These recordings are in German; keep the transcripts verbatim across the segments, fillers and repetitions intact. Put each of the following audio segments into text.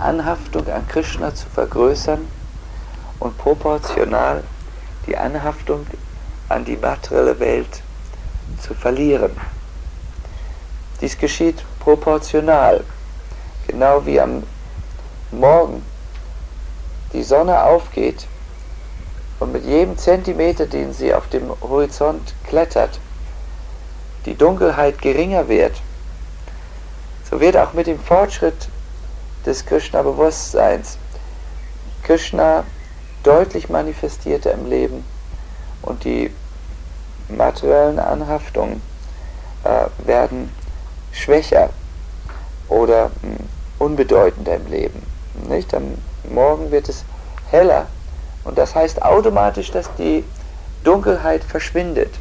Anhaftung an Krishna zu vergrößern und proportional die Anhaftung an die materielle Welt zu verlieren. Dies geschieht proportional, genau wie am Morgen die Sonne aufgeht und mit jedem Zentimeter, den sie auf dem Horizont klettert, die Dunkelheit geringer wird. So wird auch mit dem Fortschritt des Krishna-Bewusstseins Krishna deutlich manifestierter im Leben und die materiellen Anhaftungen äh, werden schwächer oder mh, unbedeutender im Leben. Nicht? Am Morgen wird es heller und das heißt automatisch, dass die Dunkelheit verschwindet.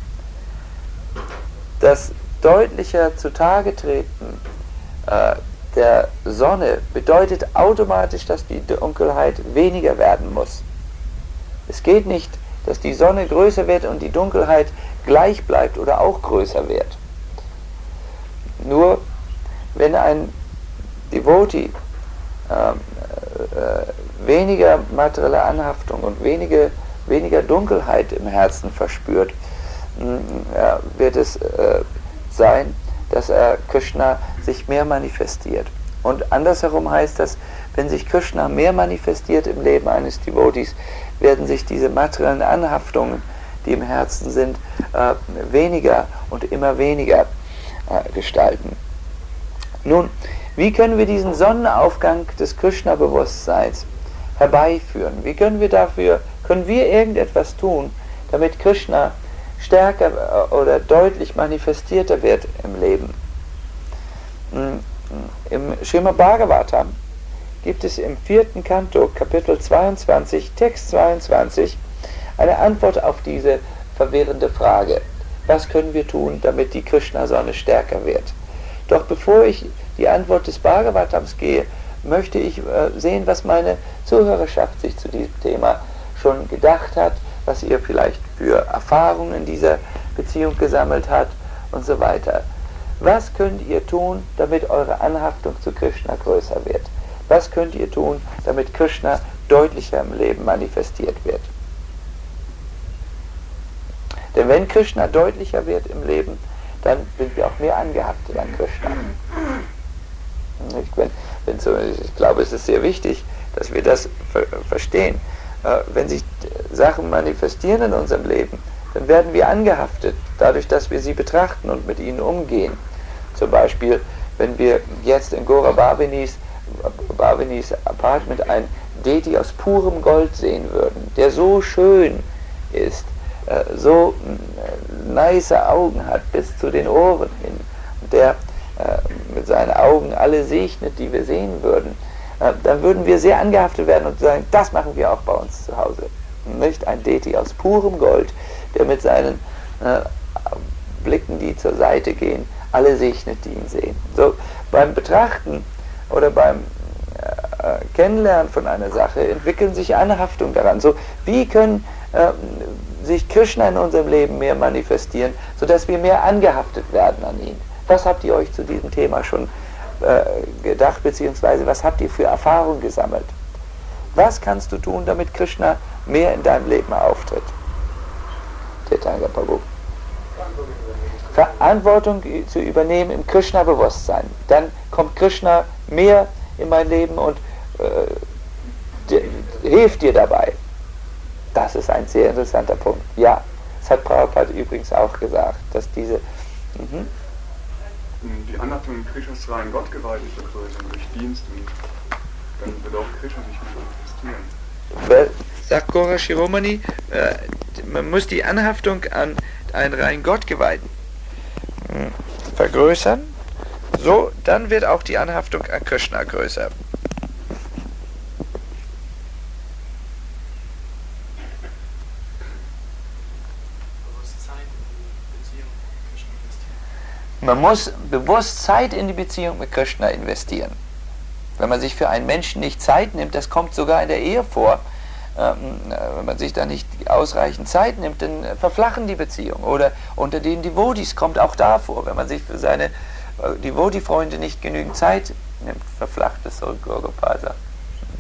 Das deutlicher zutage treten äh, der Sonne bedeutet automatisch, dass die Dunkelheit weniger werden muss. Es geht nicht, dass die Sonne größer wird und die Dunkelheit gleich bleibt oder auch größer wird. Nur wenn ein Devotee äh, äh, weniger materielle Anhaftung und wenige, weniger Dunkelheit im Herzen verspürt, äh, wird es äh, sein, dass er Krishna sich mehr manifestiert. Und andersherum heißt das, wenn sich Krishna mehr manifestiert im Leben eines Devotees, werden sich diese materiellen Anhaftungen, die im Herzen sind, äh, weniger und immer weniger äh, gestalten. Nun, wie können wir diesen Sonnenaufgang des Krishna-Bewusstseins herbeiführen? Wie können wir dafür, können wir irgendetwas tun, damit Krishna stärker oder deutlich manifestierter wird im Leben? Im Srimad Bhagavatam gibt es im vierten Kanto, Kapitel zweiundzwanzig, Text zweiundzwanzig, eine Antwort auf diese verwirrende Frage. Was können wir tun, damit die Krishna-Sonne stärker wird? Doch bevor ich die Antwort des Bhagavatams gehe, möchte ich äh, sehen, was meine Zuhörerschaft sich zu diesem Thema schon gedacht hat, was ihr vielleicht für Erfahrungen in dieser Beziehung gesammelt hat und so weiter. Was könnt ihr tun, damit eure Anhaftung zu Krishna größer wird? Was könnt ihr tun, damit Krishna deutlicher im Leben manifestiert wird? Denn wenn Krishna deutlicher wird im Leben, dann sind wir auch mehr angehaftet an Krishna. Wenn, wenn so, ich glaube, es ist sehr wichtig, dass wir das ver verstehen. Äh, wenn sich Sachen manifestieren in unserem Leben, dann werden wir angehaftet, dadurch, dass wir sie betrachten und mit ihnen umgehen. Zum Beispiel, wenn wir jetzt in Gora Bhavinis, Bhavinis Apartment ein Deity aus purem Gold sehen würden, der so schön ist, äh, so äh, nice Augen hat bis zu den Ohren hin, der äh, mit seinen Augen alle segnet, die wir sehen würden, äh, dann würden wir sehr angehaftet werden und sagen, das machen wir auch bei uns zu Hause. Nicht ein Deity aus purem Gold, der mit seinen äh, Blicken, die zur Seite gehen, alle segnet, die ihn sehen. So, beim Betrachten oder beim äh, Kennenlernen von einer Sache entwickeln sich Anhaftungen daran. So, wie können äh, sich Krishna in unserem Leben mehr manifestieren, sodass wir mehr angehaftet werden an ihn? Was habt ihr euch zu diesem Thema schon äh, gedacht, beziehungsweise was habt ihr für Erfahrungen gesammelt? Was kannst du tun, damit Krishna mehr in deinem Leben auftritt? Chaitanya Prabhu. Verantwortung zu übernehmen im Krishna-Bewusstsein. Dann kommt Krishna mehr in mein Leben und äh, hilft dir dabei. Das ist ein sehr interessanter Punkt. Ja, das hat Prabhupada übrigens auch gesagt, dass diese... Mhm. Die Anhaftung in Krishnas reinen Gott geweiht zu vergrößern durch Dienst und dann wird auch Krishna sich manifestieren. Well, sagt Gora Shiromani, äh, man muss die Anhaftung an einen reinen Gott geweihten vergrößern, so, dann wird auch die Anhaftung an Krishna größer. Man muss bewusst Zeit in die Beziehung mit Krishna investieren. Wenn man sich für einen Menschen nicht Zeit nimmt, das kommt sogar in der Ehe vor, ähm, wenn man sich da nicht ausreichend Zeit nimmt, dann verflachen die Beziehungen. Oder unter den Devotees kommt auch da vor, wenn man sich für seine äh, Devotee-Freunde nicht genügend Zeit nimmt, verflacht es, so Gurgopal sagt.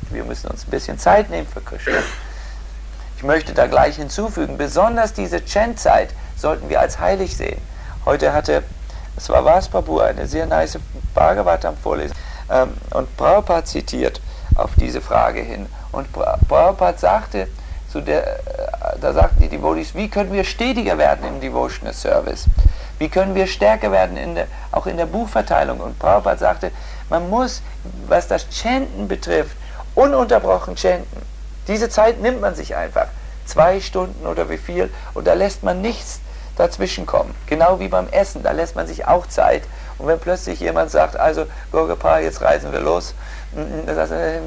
und wir müssen uns ein bisschen Zeit nehmen für Krishna. Ich möchte da gleich hinzufügen, besonders diese Chant-Zeit sollten wir als heilig sehen. Heute hatte Svavas Prabhu eine sehr nice Bhagavatam vorlesen ähm, und Prabhupada zitiert auf diese Frage hin. Und Prabhupada sagte, zu der, äh, da sagten die Devotees, wie können wir stetiger werden im Devotional Service? Wie können wir stärker werden, in der, auch in der Buchverteilung? Und Prabhupada sagte, man muss, was das Chanten betrifft, ununterbrochen chanten. Diese Zeit nimmt man sich einfach, zwei Stunden oder wie viel, und da lässt man nichts dazwischen kommen. Genau wie beim Essen, da lässt man sich auch Zeit. Und wenn plötzlich jemand sagt, also Gurgapa, jetzt reisen wir los, dann sagt er,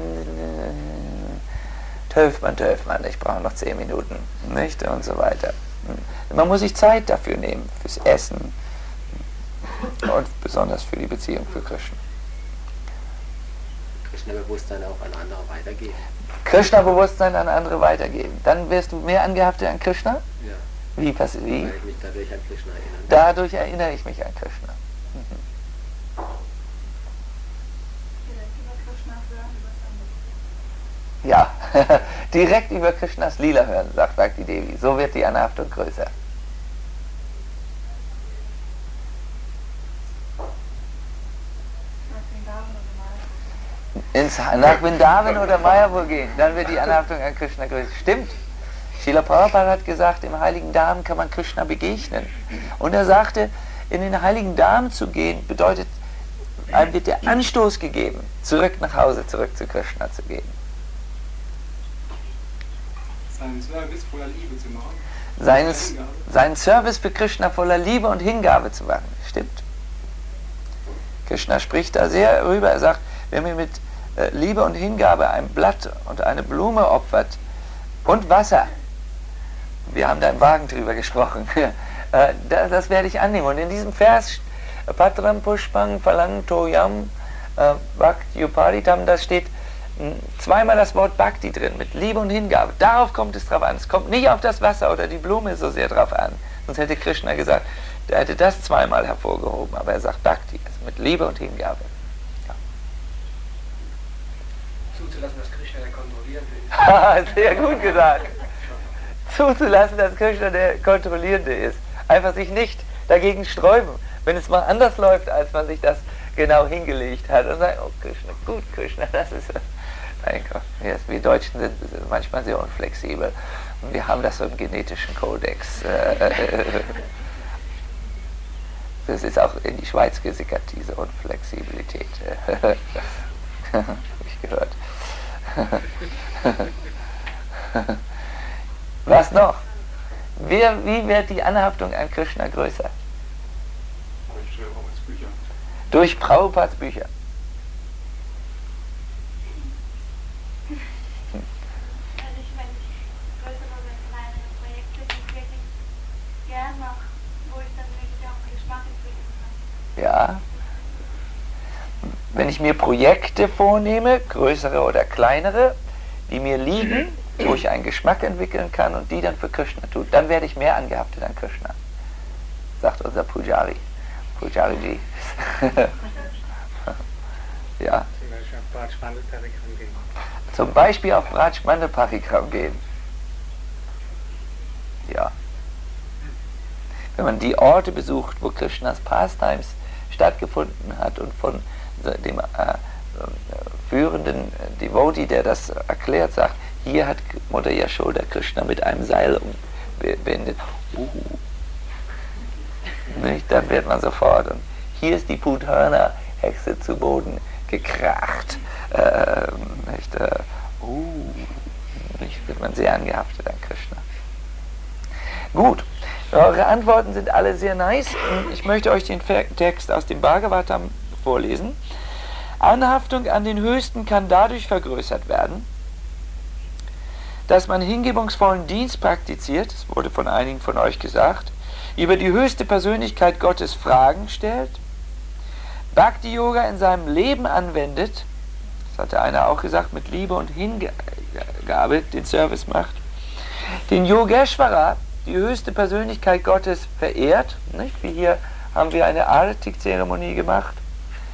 Töfmann, Töfmann, ich brauche noch zehn Minuten, nicht? Und so weiter. Man muss sich Zeit dafür nehmen, fürs Essen und besonders für die Beziehung für Krishna. Krishna-Bewusstsein auch an andere weitergeben. Krishna-Bewusstsein an andere weitergeben. Dann wirst du mehr angehaftet an Krishna? Ja. Wie passiert? Wie? Weil ich mich dadurch an Krishna erinnere. Dadurch erinnere ich mich an Krishna. Mhm. Ja, direkt über Krishnas Lila hören, sagt Bhakti Devi. So wird die Anhaftung größer. Ins, nach Vrindavan oder Mayapur gehen, dann wird die Anhaftung an Krishna größer. Stimmt. Srila Prabhupada hat gesagt, im Heiligen Dham kann man Krishna begegnen. Und er sagte, in den Heiligen Dham zu gehen, bedeutet, einem wird der Anstoß gegeben, zurück nach Hause, zurück zu Krishna zu gehen. Seinen Service voller Liebe zu machen. Seinen, seinen Service für Krishna voller Liebe und Hingabe zu machen. Stimmt. Krishna spricht da sehr rüber. Er sagt, wer mir mit äh, Liebe und Hingabe ein Blatt und eine Blume opfert und Wasser, wir haben da im Wagen drüber gesprochen, äh, das, das werde ich annehmen. Und in diesem Vers, Patram Pushpang Phalantoyam äh, Bhakti Uparitam, da steht zweimal das Wort Bhakti drin, mit Liebe und Hingabe. Darauf kommt es drauf an. Es kommt nicht auf das Wasser oder die Blume so sehr drauf an. Sonst hätte Krishna gesagt, der hätte das zweimal hervorgehoben. Aber er sagt Bhakti, also mit Liebe und Hingabe. Ja. Zuzulassen, dass Krishna der Kontrollierende ist. Sehr gut gesagt. Zuzulassen, dass Krishna der Kontrollierende ist. Einfach sich nicht dagegen sträuben. Wenn es mal anders läuft, als man sich das genau hingelegt hat. Und sagen, oh Krishna, gut Krishna, das ist... Mein Gott, wir Deutschen sind manchmal sehr unflexibel. Und wir haben das so im genetischen Kodex. Das ist auch in die Schweiz gesickert, diese Unflexibilität. Hab ich gehört. Was noch? Wer, wie wird die Anhaftung an Krishna größer? Durch Prabhupads Bücher. Durch Prabhupads Bücher. Ja. Wenn ich mir Projekte vornehme, größere oder kleinere, die mir liegen, wo ich einen Geschmack entwickeln kann und die dann für Krishna tue, dann werde ich mehr angehaftet an Krishna, sagt unser Pujari. Pujariji. Ja. Zum Beispiel auf Braj Mandal Parikram gehen. Ja. Wenn man die Orte besucht, wo Krishnas Pastimes stattgefunden hat und von dem äh, äh, führenden Devotee, der das erklärt, sagt, hier hat Mutter Yashoda Krishna mit einem Seil umbindet. Uh. Nicht? Dann wird man sofort. Und hier ist die Putana-Hexe zu Boden gekracht. Äh, nicht? Äh, uh. Nicht? Wird man sehr angehaftet an Krishna. Gut. Eure Antworten sind alle sehr nice. Ich möchte euch den Text aus dem Bhagavatam vorlesen. Anhaftung an den Höchsten kann dadurch vergrößert werden, dass man hingebungsvollen Dienst praktiziert, das wurde von einigen von euch gesagt, über die höchste Persönlichkeit Gottes Fragen stellt, Bhakti-Yoga in seinem Leben anwendet, das hatte einer auch gesagt, mit Liebe und Hingabe den Service macht, den Yogeshwara, die höchste Persönlichkeit Gottes, verehrt, nicht? Wie hier haben wir eine Artik-Zeremonie gemacht,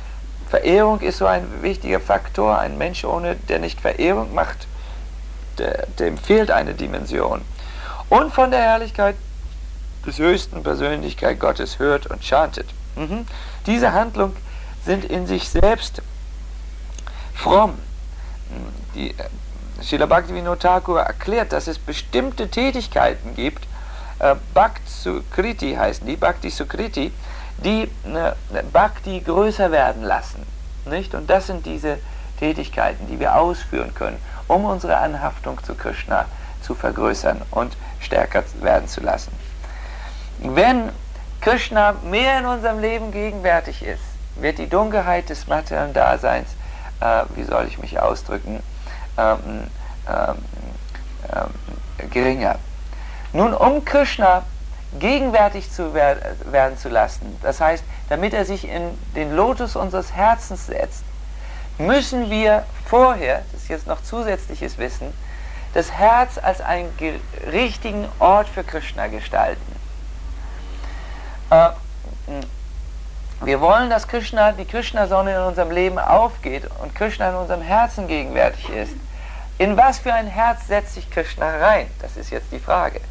Verehrung ist so ein wichtiger Faktor. Ein Mensch, ohne der nicht Verehrung macht, der, dem fehlt eine Dimension. Und von der Herrlichkeit des höchsten Persönlichkeit Gottes hört und chantet. Mhm. Diese Handlungen sind in sich selbst fromm. Die Srila Bhaktivinoda Thakur erklärt, dass es bestimmte Tätigkeiten gibt, äh, Bhakti Sukriti heißen die, Bhakti Sukriti, die äh, Bhakti größer werden lassen. Nicht? Und das sind diese Tätigkeiten, die wir ausführen können, um unsere Anhaftung zu Krishna zu vergrößern und stärker werden zu lassen. Wenn Krishna mehr in unserem Leben gegenwärtig ist, wird die Dunkelheit des materiellen Daseins, äh, wie soll ich mich ausdrücken, ähm, ähm, ähm, geringer. Nun, um Krishna gegenwärtig zu wer werden zu lassen, das heißt, damit er sich in den Lotus unseres Herzens setzt, müssen wir vorher, das ist jetzt noch zusätzliches Wissen, das Herz als einen richtigen Ort für Krishna gestalten. Äh, wir wollen, dass Krishna, die Krishna-Sonne in unserem Leben aufgeht und Krishna in unserem Herzen gegenwärtig ist. In was für ein Herz setzt sich Krishna rein? Das ist jetzt die Frage.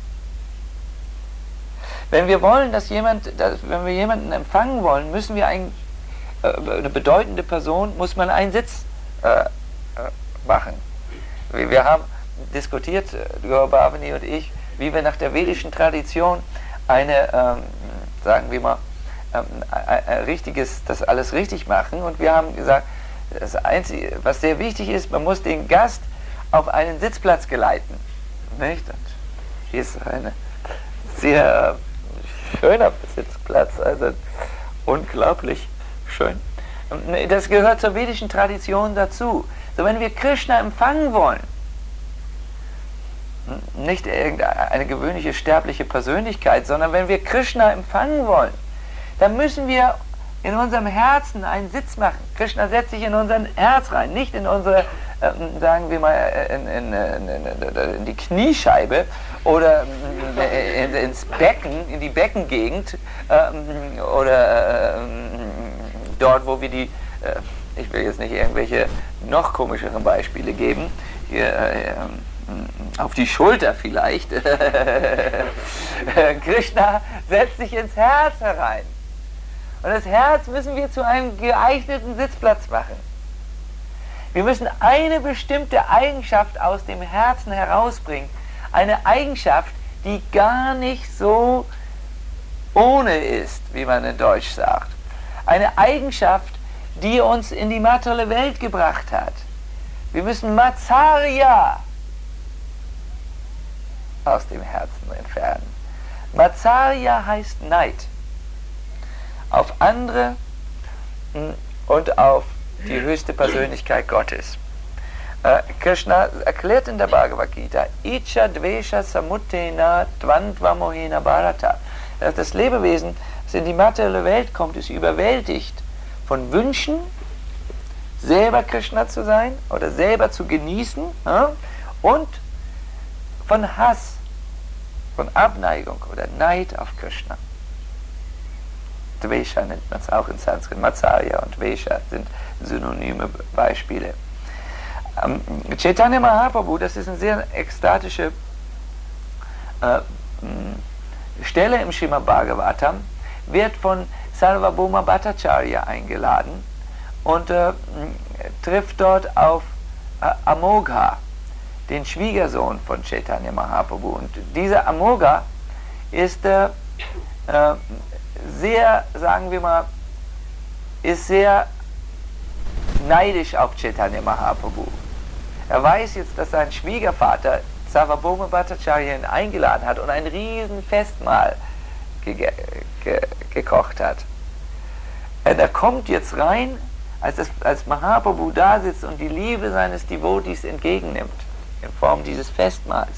Wenn wir wollen, dass jemand, dass, wenn wir jemanden empfangen wollen, müssen wir ein, äh, eine bedeutende Person, muss man einen Sitz äh, äh, machen. Wir, wir haben diskutiert, Guru Bhavani und ich, wie wir nach der vedischen Tradition eine, ähm, sagen wir mal, ähm, ein, ein richtiges, das alles richtig machen. Und wir haben gesagt, das Einzige, was sehr wichtig ist, man muss den Gast auf einen Sitzplatz geleiten. Nicht? Und hier ist eine sehr schöner Sitzplatz, also unglaublich schön. Das gehört zur vedischen Tradition dazu. So, wenn wir Krishna empfangen wollen, nicht irgendeine gewöhnliche sterbliche Persönlichkeit, sondern wenn wir Krishna empfangen wollen, dann müssen wir in unserem Herzen einen Sitz machen. Krishna setzt sich in unser Herz rein, nicht in unsere, äh, sagen wir mal, in, in, in, in die Kniescheibe oder in, ins Becken, in die Beckengegend äh, oder äh, dort, wo wir die, äh, ich will jetzt nicht irgendwelche noch komischeren Beispiele geben, hier, äh, auf die Schulter vielleicht. Krishna setzt sich ins Herz herein. Und das Herz müssen wir zu einem geeigneten Sitzplatz machen. Wir müssen eine bestimmte Eigenschaft aus dem Herzen herausbringen. Eine Eigenschaft, die gar nicht so ohne ist, wie man in Deutsch sagt. Eine Eigenschaft, die uns in die materielle Welt gebracht hat. Wir müssen Matsarya aus dem Herzen entfernen. Matsarya heißt Neid. Auf andere und auf die höchste Persönlichkeit Gottes. Äh, Krishna erklärt in der Bhagavad Gita, Icha Dvesha Samuttena Dvandva Mohena Bharata. Das Lebewesen, das in die materielle Welt kommt, ist überwältigt von Wünschen, selber Krishna zu sein oder selber zu genießen, ja, und von Hass, von Abneigung oder Neid auf Krishna. Dvesha nennt man es auch in Sanskrit. Matsarya und Dvesha sind synonyme Beispiele. Ähm, Chaitanya Mahaprabhu, das ist eine sehr ekstatische äh, Stelle im Srimad Bhagavatam, wird von Sarvabhauma Bhattacharya eingeladen und äh, trifft dort auf äh, Amogha, den Schwiegersohn von Chaitanya Mahaprabhu. Und dieser Amogha ist äh, äh, sehr, sagen wir mal, ist sehr neidisch auf Chaitanya Mahaprabhu. Er weiß jetzt, dass sein Schwiegervater Sarvabhauma Bhattacharya ihn eingeladen hat und ein riesen Festmahl ge ge gekocht hat. Und er kommt jetzt rein, als, das, als Mahaprabhu da sitzt und die Liebe seines Devotees entgegennimmt, in Form dieses Festmahls.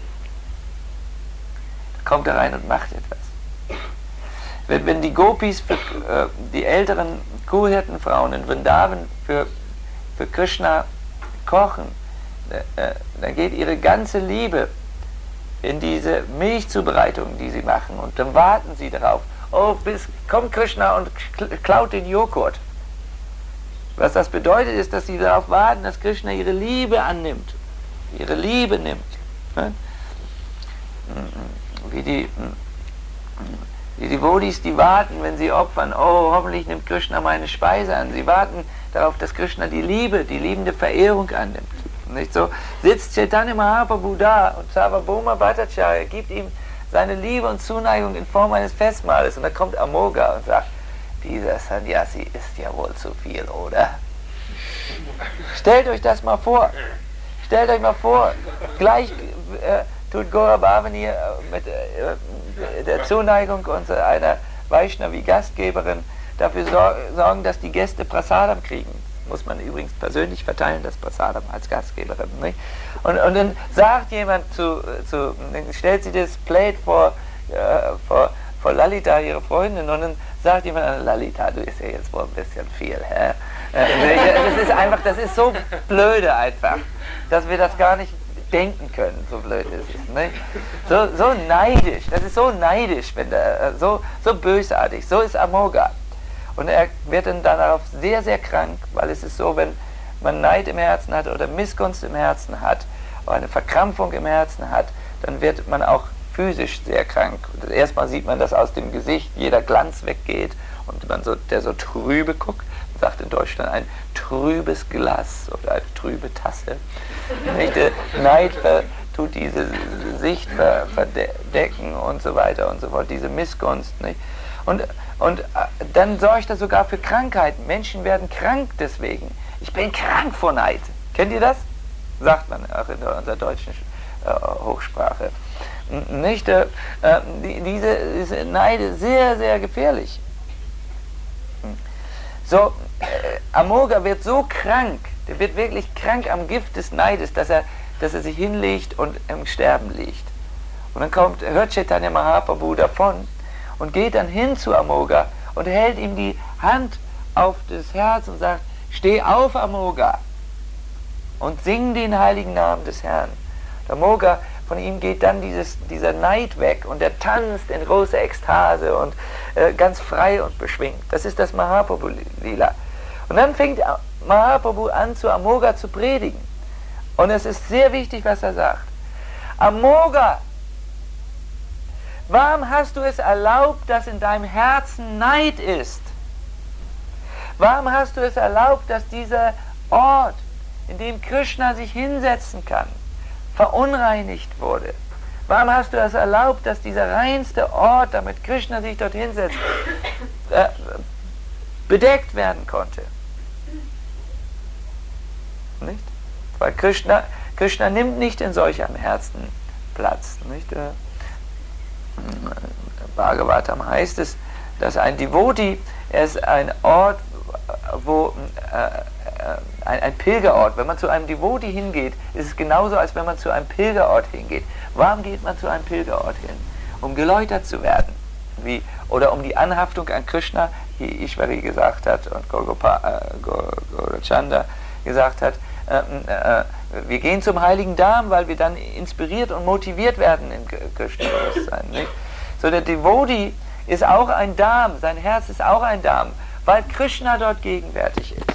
Da kommt er rein und macht etwas. Wenn, wenn die Gopis, für, äh, die älteren Kuhhirtenfrauen in Vrindavan für, für Krishna kochen, äh, dann geht ihre ganze Liebe in diese Milchzubereitung, die sie machen. Und dann warten sie darauf, oh, bis kommt Krishna und klaut den Joghurt. Was das bedeutet, ist, dass sie darauf warten, dass Krishna ihre Liebe annimmt, ihre Liebe nimmt. Ne? Wie die, die Devotis, die warten, wenn sie opfern, oh, hoffentlich nimmt Krishna meine Speise an. Sie warten darauf, dass Krishna die Liebe, die liebende Verehrung annimmt. Nicht so? Sitzt Chaitanya Mahaprabhu da und Sarvabhauma Bhattacharya gibt ihm seine Liebe und Zuneigung in Form eines Festmahles. Und da kommt Amoga und sagt, dieser Sannyasi ist ja wohl zu viel, oder? Stellt euch das mal vor. Stellt euch mal vor, gleich äh, tut Gora Bhavani äh, mit äh, der Zuneigung unserer einer Vaishnavi-Gastgeberin dafür sor sorgen, dass die Gäste Prasadam kriegen. Muss man übrigens persönlich verteilen, das Prasadam als Gastgeberin. Nicht? Und, und dann sagt jemand zu, zu dann stellt sie das Plate vor, äh, vor, vor Lalita, ihre Freundin, und dann sagt jemand, Lalita, du isst ja jetzt wohl ein bisschen viel, hä? Äh, das ist einfach, das ist so blöde einfach, dass wir das gar nicht denken können, so blöd ist es, nicht? So, so neidisch, das ist so neidisch, wenn der, so, so bösartig, so ist Amoga. Und er wird dann darauf sehr, sehr krank, weil es ist so, wenn man Neid im Herzen hat oder Missgunst im Herzen hat, oder eine Verkrampfung im Herzen hat, dann wird man auch physisch sehr krank. Erstmal sieht man, dass aus dem Gesicht jeder Glanz weggeht und man so, der so trübe guckt, man sagt in Deutschland ein trübes Glas oder eine trübe Tasse. Nicht? Neid ver, tut diese Sicht ver, verdecken und so weiter und so fort, diese Missgunst. Nicht? Und, und dann sorgt er sogar für Krankheiten. Menschen werden krank deswegen. Ich bin krank vor Neid. Kennt ihr das? Sagt man auch in unserer deutschen äh, Hochsprache. Nicht? Äh, die, diese, diese Neid ist sehr, sehr gefährlich. So, äh, Amoga wird so krank, der wird wirklich krank am Gift des Neides, dass er, dass er sich hinlegt und im Sterben liegt. Und dann kommt, hört Chaitanya Mahaprabhu davon und geht dann hin zu Amoga und hält ihm die Hand auf das Herz und sagt, steh auf, Amoga, und sing den heiligen Namen des Herrn. Und Amoga, von ihm geht dann dieses, dieser Neid weg und er tanzt in großer Ekstase und äh, ganz frei und beschwingt. Das ist das Mahaprabhu-Lila. Und dann fängt Mahaprabhu an, zu Amoga zu predigen. Und es ist sehr wichtig, was er sagt. Amoga, warum hast du es erlaubt, dass in deinem Herzen Neid ist? Warum hast du es erlaubt, dass dieser Ort, in dem Krishna sich hinsetzen kann, verunreinigt wurde? Warum hast du es erlaubt, dass dieser reinste Ort, damit Krishna sich dort hinsetzt, äh, bedeckt werden konnte? Nicht? Weil Krishna, Krishna nimmt nicht in solch einem Herzen Platz. Nicht? Äh, Bhagavatam heißt es, dass ein Devoti, er ist ein Ort, wo äh, ein, ein Pilgerort. Wenn man zu einem Devoti hingeht, ist es genauso, als wenn man zu einem Pilgerort hingeht. Warum geht man zu einem Pilgerort hin? Um geläutert zu werden. Wie, oder um die Anhaftung an Krishna, wie Ishvari gesagt hat und Gaurachanda gesagt hat, äh, äh, wir gehen zum Heiligen Darm, weil wir dann inspiriert und motiviert werden in Krishna-Bewusstsein. Nicht? So, der Devoti ist auch ein Darm, sein Herz ist auch ein Darm, weil Krishna dort gegenwärtig ist.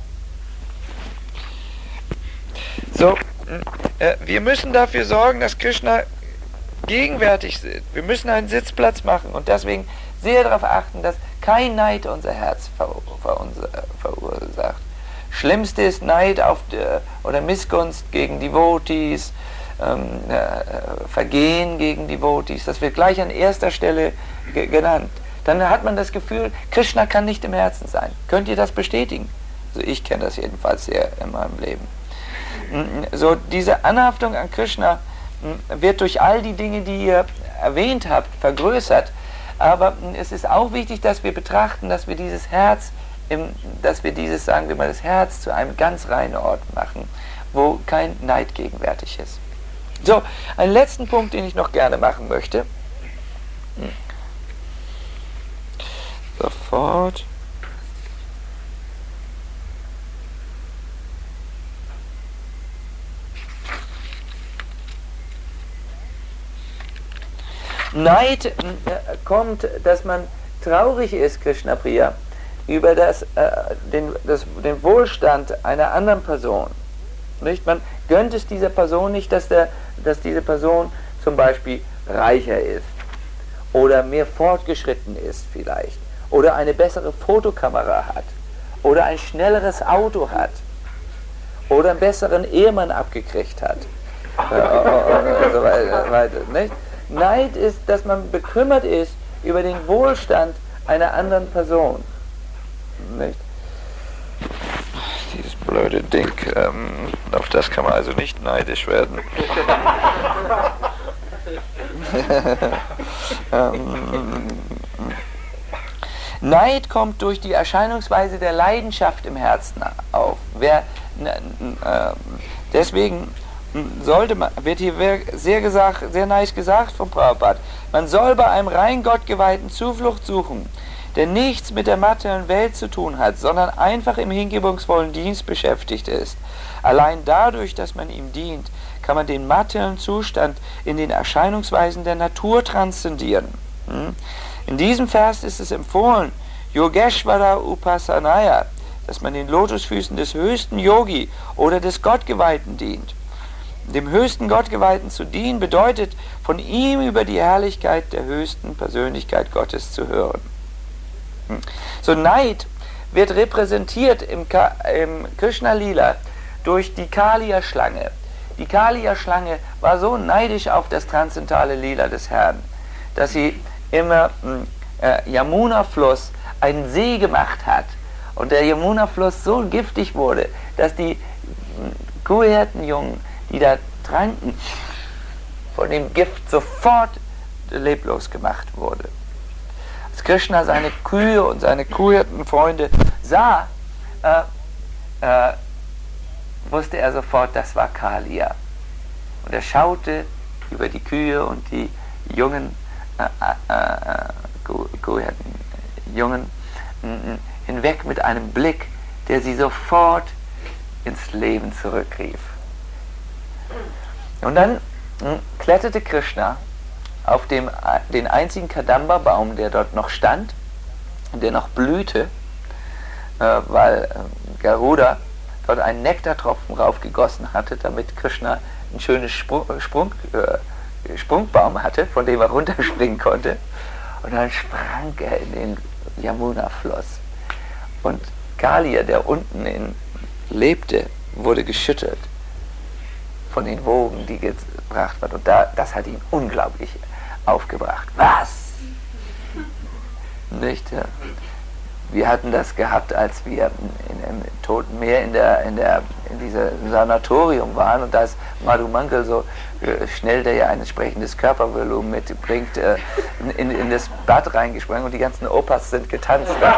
So, äh, wir müssen dafür sorgen, dass Krishna gegenwärtig ist. Wir müssen einen Sitzplatz machen und deswegen sehr darauf achten, dass kein Neid unser Herz ver ver verursacht. Schlimmste ist Neid auf der, oder Missgunst gegen Devotees, ähm, äh, Vergehen gegen Devotees. Das wird gleich an erster Stelle ge genannt. Dann hat man das Gefühl, Krishna kann nicht im Herzen sein. Könnt ihr das bestätigen? Also ich kenne das jedenfalls sehr in meinem Leben. So, diese Anhaftung an Krishna wird durch all die Dinge, die ihr erwähnt habt, vergrößert. Aber es ist auch wichtig, dass wir betrachten, dass wir dieses Herz, im, dass wir dieses, sagen wir mal, das Herz zu einem ganz reinen Ort machen, wo kein Neid gegenwärtig ist. So, einen letzten Punkt, den ich noch gerne machen möchte. Sofort. Neid äh, kommt, dass man traurig ist, Krishna Priya, über das, äh, den, das, den Wohlstand einer anderen Person. Nicht? Man gönnt es dieser Person nicht, dass, der, dass diese Person zum Beispiel reicher ist oder mehr fortgeschritten ist vielleicht oder eine bessere Fotokamera hat oder ein schnelleres Auto hat oder einen besseren Ehemann abgekriegt hat. Und so weiter, nicht? Neid ist, dass man bekümmert ist über den Wohlstand einer anderen Person. Nicht? Dieses blöde Ding, ähm, auf das kann man also nicht neidisch werden. ähm, Neid kommt durch die Erscheinungsweise der Leidenschaft im Herzen auf. Wer, äh, deswegen sollte man, wird hier sehr, gesagt, sehr nice gesagt vom Prabhupada, man soll bei einem rein Gott geweihten Zuflucht suchen, der nichts mit der materiellen Welt zu tun hat, sondern einfach im hingebungsvollen Dienst beschäftigt ist. Allein dadurch, dass man ihm dient, kann man den materiellen Zustand in den Erscheinungsweisen der Natur transzendieren. In diesem Vers ist es empfohlen, Yogeshvara Upasanaya, dass man den Lotusfüßen des höchsten Yogi oder des Gottgeweihten dient. Dem höchsten Gottgeweihten zu dienen bedeutet, von ihm über die Herrlichkeit der höchsten Persönlichkeit Gottes zu hören. So, Neid wird repräsentiert im, im Krishna-Lila durch die Kaliya-Schlange. Die Kaliya-Schlange war so neidisch auf das transzendentale Lila des Herrn, dass sie immer äh, Yamuna-Fluss einen See gemacht hat. Und der Yamuna-Fluss so giftig wurde, dass die Kuhhirtenjungen, die da tranken, von dem Gift sofort leblos gemacht wurde. Als Krishna seine Kühe und seine Kuhhirtenfreunde sah, äh, äh, wusste er sofort, das war Kaliya. Und er schaute über die Kühe und die jungen äh, äh, Kuhhirtenjungen hinweg mit einem Blick, der sie sofort ins Leben zurückrief. Und dann mh, kletterte Krishna auf dem, den einzigen Kadamba-Baum, der dort noch stand, der noch blühte, äh, weil äh, Garuda dort einen Nektartropfen raufgegossen hatte, damit Krishna einen schönen Sprung, Sprung, äh, Sprungbaum hatte, von dem er runterspringen konnte. Und dann sprang er in den Yamuna-Fluss. Und Kaliya, der unten in, lebte, wurde geschüttelt von den Wogen, die gebracht wurden. Und da, das hat ihn unglaublich aufgebracht. Was? Nicht? Ja. Wir hatten das gehabt, als wir in, im Toten Meer in, der, in, der, in diesem Sanatorium waren und da ist Madhu Mangal so äh, schnell, der ja ein entsprechendes Körpervolumen mitbringt, äh, in, in das Bad reingesprungen und die ganzen Opas sind getanzt da.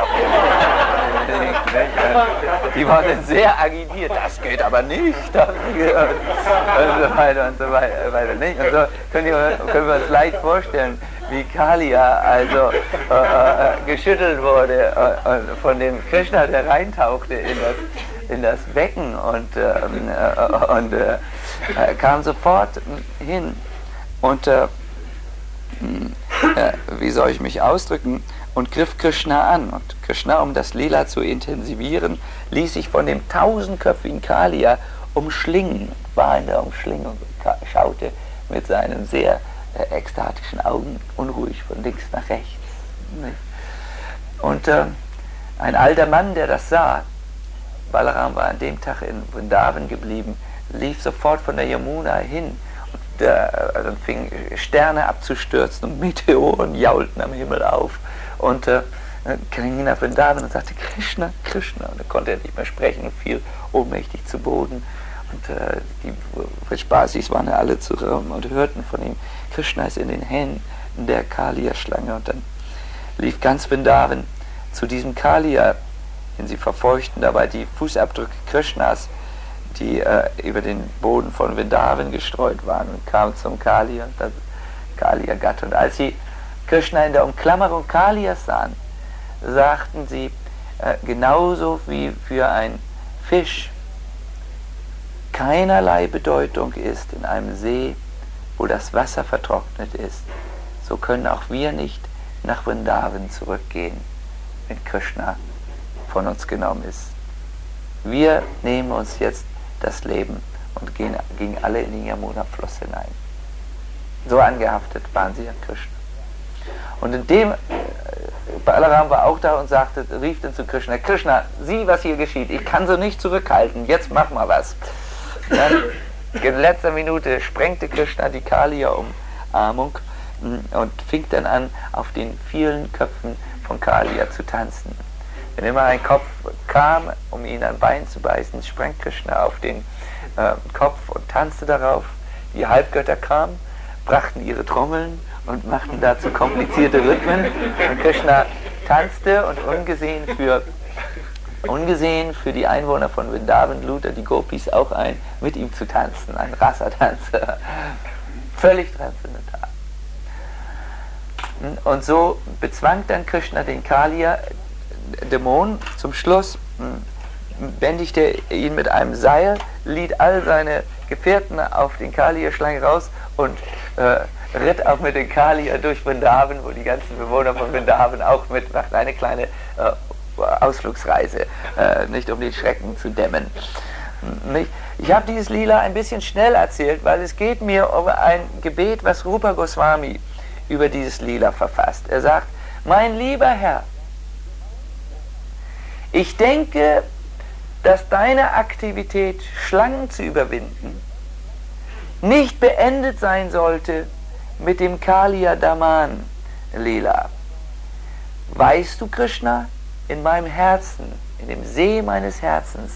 Die waren dann sehr agitiert, das geht aber nicht. Das geht, und so weiter und so weiter. Nicht? Und so können wir, können wir uns leicht vorstellen, wie Kaliya also äh, äh, geschüttelt wurde äh, von dem Krishna, der reintauchte in das, in das Becken und, äh, äh, und äh, kam sofort hin und äh, äh, wie soll ich mich ausdrücken, und griff Krishna an. Und Krishna, um das Lila zu intensivieren, ließ sich von dem tausendköpfigen Kaliya umschlingen, war in der Umschlingung, schaute mit seinen sehr äh, ekstatischen Augen unruhig von links nach rechts. Und äh, ein alter Mann, der das sah, Balaram war an dem Tag in Vrindavan geblieben, lief sofort von der Yamuna hin und äh, dann fing Sterne abzustürzen und Meteoren jaulten am Himmel auf. Und äh, ging nach Vrindavan und sagte, Krishna, Krishna. Und dann konnte er nicht mehr sprechen und fiel ohnmächtig zu Boden. Und äh, die Vrishbasis waren alle zu Raum und hörten von ihm, Krishna ist in den Händen der Kaliya-Schlange. Und dann lief ganz Vrindavan zu diesem Kaliya, den sie verfolgten, dabei die Fußabdrücke Krishnas, die äh, über den Boden von Vrindavan gestreut waren, und kamen zum Kaliya, das Kaliya-Gatt. Und als sie Krishna in der Umklammerung Kaliyas sahen, sagten sie, äh, genauso wie für einen Fisch keinerlei Bedeutung ist in einem See, wo das Wasser vertrocknet ist, so können auch wir nicht nach Vrindavan zurückgehen, wenn Krishna von uns genommen ist. Wir nehmen uns jetzt das Leben und gehen, gingen alle in den Yamuna-Fluss hinein. So angehaftet waren sie an Krishna. Und in dem, äh, Balaram war auch da und sagte, rief dann zu Krishna, Krishna, sieh, was hier geschieht, ich kann so nicht zurückhalten, jetzt mach mal was. Dann, in letzter Minute sprengte Krishna die Kaliya-Umarmung und fing dann an, auf den vielen Köpfen von Kaliya zu tanzen. Wenn immer ein Kopf kam, um ihn ein Bein zu beißen, sprang Krishna auf den äh, Kopf und tanzte darauf. Die Halbgötter kamen, brachten ihre Trommeln und machten dazu komplizierte Rhythmen. Und Krishna tanzte und ungesehen für, ungesehen für die Einwohner von Vrindavan lud er die Gopis auch ein, mit ihm zu tanzen. Ein Rasa-Tanz. Völlig transzendental. Und so bezwang dann Krishna den Kaliya-Dämon. Zum Schluss bändigte er ihn mit einem Seil, liet all seine Gefährten auf den Kaliya-Schlange raus und äh, ritt auch mit den Kaliya durch Vrindavan, wo die ganzen Bewohner von Vrindavan auch mitmachten. Eine kleine äh, Ausflugsreise, äh, nicht um den Schrecken zu dämmen. Nicht? Ich habe dieses Lila ein bisschen schnell erzählt, weil es geht mir um ein Gebet, was Rupa Goswami über dieses Lila verfasst. Er sagt, mein lieber Herr, ich denke, dass deine Aktivität, Schlangen zu überwinden, nicht beendet sein sollte mit dem Kaliya Daman Lila. Weißt du, Krishna, in meinem Herzen, in dem See meines Herzens,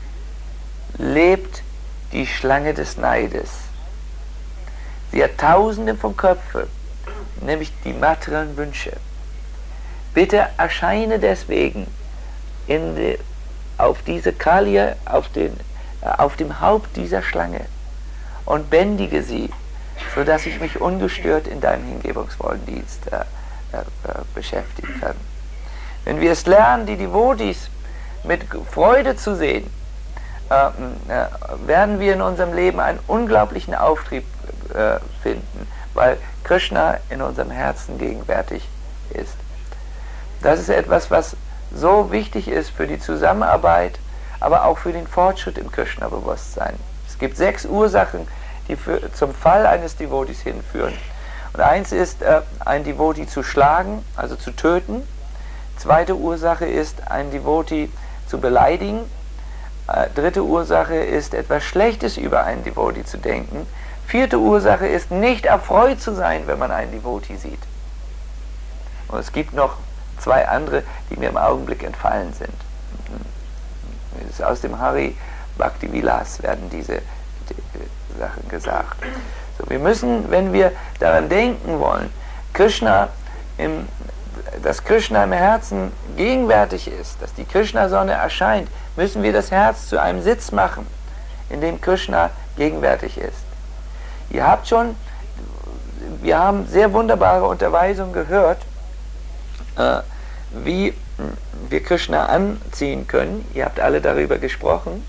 lebt die Schlange des Neides. Sie hat tausende von Köpfen, nämlich die materiellen Wünsche. Bitte erscheine deswegen in de, auf diese Kaliya, auf, den, auf dem Haupt dieser Schlange und bändige sie, sodass ich mich ungestört in deinem hingebungsvollen Dienst äh, äh, beschäftigen kann. Wenn wir es lernen, die Devotis mit Freude zu sehen, äh, äh, werden wir in unserem Leben einen unglaublichen Auftrieb äh, finden, weil Krishna in unserem Herzen gegenwärtig ist. Das ist etwas, was so wichtig ist für die Zusammenarbeit, aber auch für den Fortschritt im Krishna-Bewusstsein. Es gibt sechs Ursachen, die für, zum Fall eines Devotis hinführen. Und eins ist, äh, ein Devotee zu schlagen, also zu töten. Zweite Ursache ist, ein Devotee zu beleidigen. Äh, dritte Ursache ist, etwas Schlechtes über einen Devotee zu denken. Vierte Ursache ist, nicht erfreut zu sein, wenn man einen Devotee sieht. Und es gibt noch zwei andere, die mir im Augenblick entfallen sind. Aus dem Hari Bhakti Vilas werden diese die Sachen gesagt. So, wir müssen, wenn wir daran denken wollen, Krishna im, dass Krishna im Herzen gegenwärtig ist, dass die Krishna-Sonne erscheint, müssen wir das Herz zu einem Sitz machen, in dem Krishna gegenwärtig ist. Ihr habt schon, wir haben sehr wunderbare Unterweisungen gehört, äh, wie wir Krishna anziehen können. Ihr habt alle darüber gesprochen.